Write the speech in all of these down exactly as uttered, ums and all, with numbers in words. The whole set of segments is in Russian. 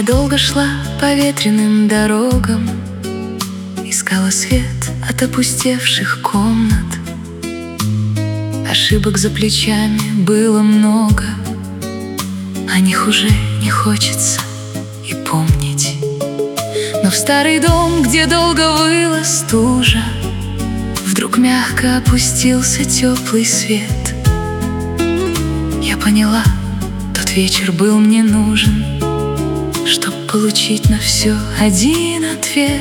долго шла по ветреным дорогам, искала свет от опустевших комнат. Ошибок за плечами было много, о них уже не хочется и помнить. Но в старый дом, где долго выла стужа, вдруг мягко опустился теплый свет. Я поняла, тот вечер был мне нужен, чтоб получить на все один ответ.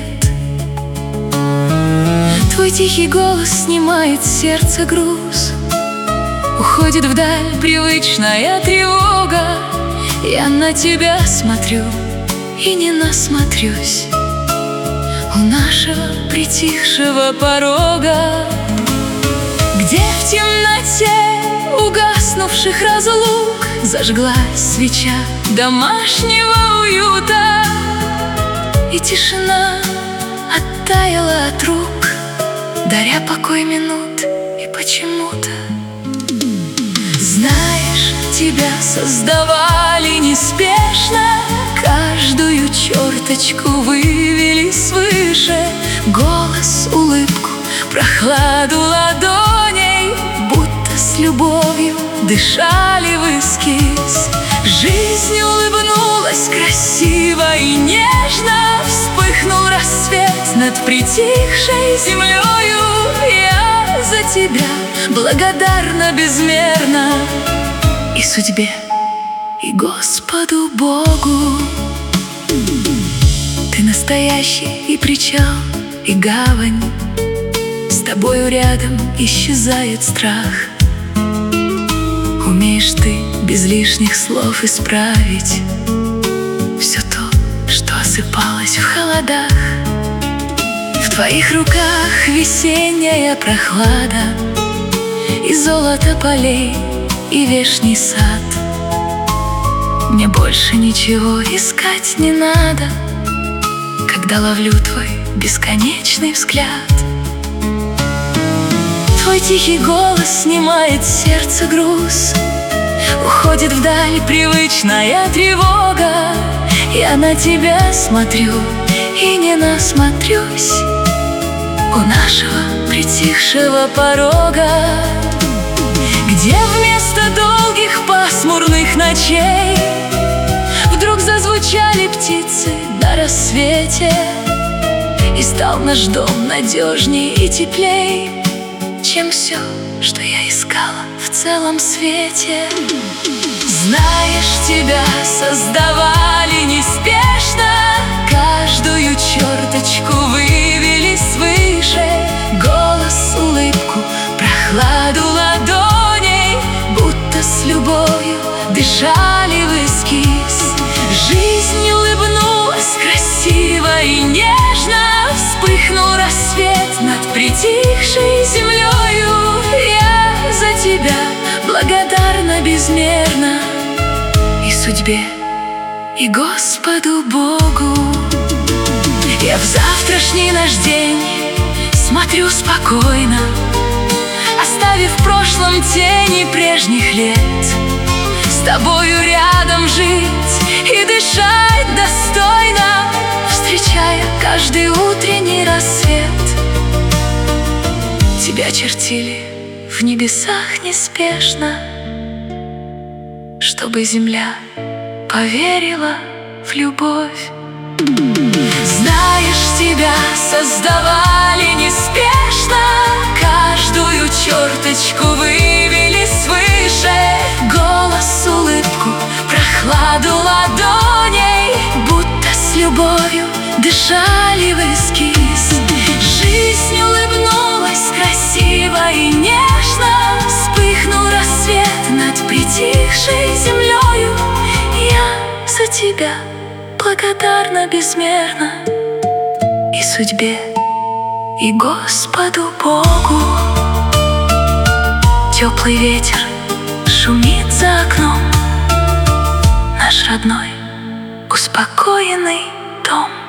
Твой тихий голос снимает с сердца груз, уходит вдаль привычная тревога. Я на тебя смотрю и не насмотрюсь у нашего притихшего порога, где в темноте угаснувших разлук зажглась свеча домашнего уюта, и тишина оттаяла от рук, даря покой минут. И почему-то, знаешь, тебя создавали неспешно, каждую черточку вывели свыше. Голос, улыбку, прохладу ладоней, будто с любовью дышали в эскиз. Жизнь улыбнулась красиво и нежно, вспыхнул рассвет над притихшей землею. Я за тебя благодарна безмерно и судьбе, и Господу Богу. Ты настоящий и причал, и гавань, с тобою рядом исчезает страх. Умеешь ты без лишних слов исправить все то, что осыпалось в холодах. В твоих руках весенняя прохлада, и золото полей, и вешний сад. Мне больше ничего искать не надо, когда ловлю твой бесконечный взгляд. Твой тихий голос снимает с сердца груз, уходит вдаль привычная тревога. Я на тебя смотрю и не насмотрюсь у нашего притихшего порога, где вместо долгих пасмурных ночей вдруг зазвучали птицы на рассвете, и стал наш дом надежней и теплей, чем все, что я искала в целом свете. Знаешь, тебя создавали неспешно, каждую черточку вывели свыше. Голос, улыбку, прохладу ладоней, будто с любовью дышали в эскиз. Жизнь улыбнулась красиво и нежно, вспыхнул рассвет над притихшей землею. Я за тебя благодарна безмерно и судьбе, и Господу Богу. Я в завтрашний наш день смотрю спокойно, оставив в прошлом тени прежних лет. С тобою рядом жить и дышать достойно, встречая каждый утренний рассвет. Тебя чертили в небесах неспешно, чтобы земля поверила в любовь. Знаешь, тебя создавали неспешно, каждую черточку вывели свыше. Голос, улыбку, прохладу ладоней, будто с любовью дышали в эскиз. Жизнь улыбнулась красиво и нежно, вспыхнул рассвет над притихшей землею. Я за тебя благодарна безмерно и судьбе, и Господу Богу. Теплый ветер шумит за окном, наш родной успокоенный дом.